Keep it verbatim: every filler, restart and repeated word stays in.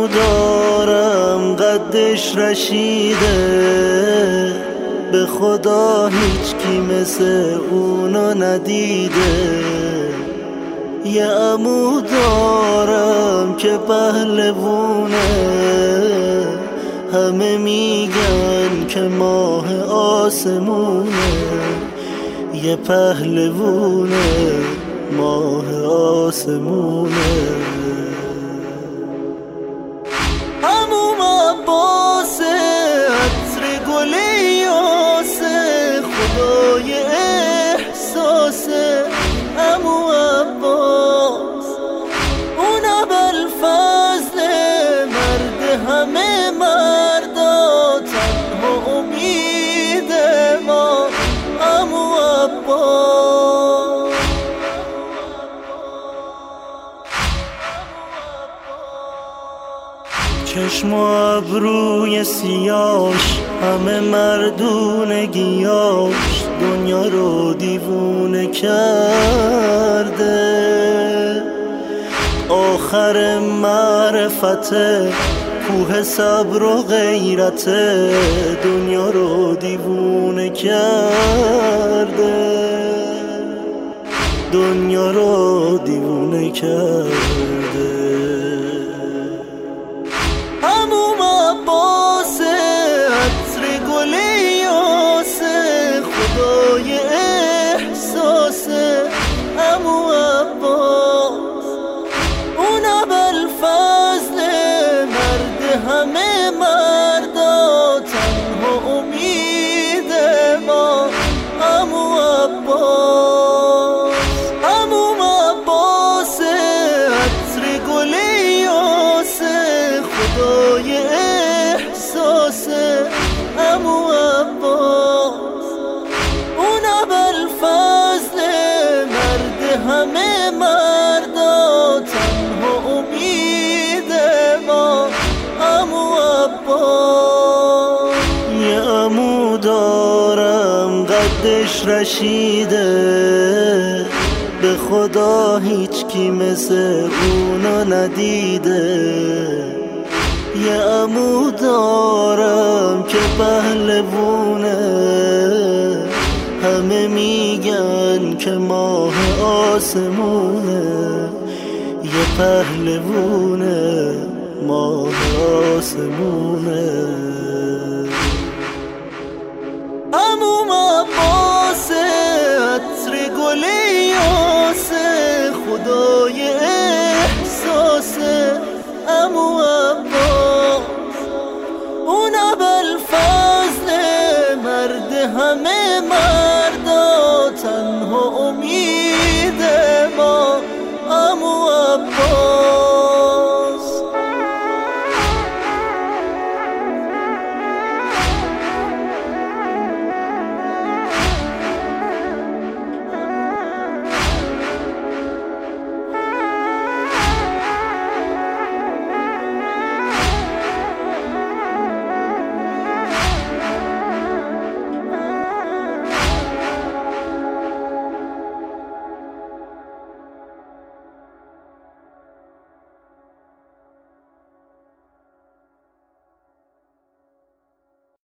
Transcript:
عمو دارم قدش رشیده، به خدا هیچ کی مثل اونو ندیده. یه عمو دارم که پهلوونه، همه میگن که ماه آسمونه. یه پهلوونه ماه آسمونه. عمو عباس عطر گل یاسه، خدای احساسه. عمو عباس اون ابوالفضل، مرد همه مردا، تنها امید ما. عمو عباس چشم و ابروی سیاش، همه مردونگیاش دنیا رو دیوونه کرده. آخر معرفته کوه صبر و غیرته، دنیا رو دیوونه کرده. دنیا رو دیوونه کرده. عمو عباس عطر گل یاسه، خدای احساسه. عمو عباس اون ابوالفضل، مرد همه مردا، تنها امید ما. عمو عباس عمو عباس عطر گل یاسه، خدای احساسه. عمو عباس اون ابوالفضل، مرد همه مردا، تنها امید ما. عمو عباس یه عمو دارم قدش رشیده، به خدا هیچ کی مثل اونو ندیده. یه عمو دارم که پهلوونه، همه میگن که ماه آسمونه. یه پهلوونه ماه آسمونه. عمو عباس عطر گل یاسه، خدای احساسه. عمو عباس اون ابوالفضل، مرد همه مرد